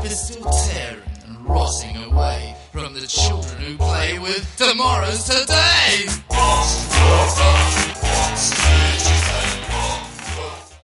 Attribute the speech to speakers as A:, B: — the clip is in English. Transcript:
A: is still tearing and rotting away from the children who play with tomorrow's today.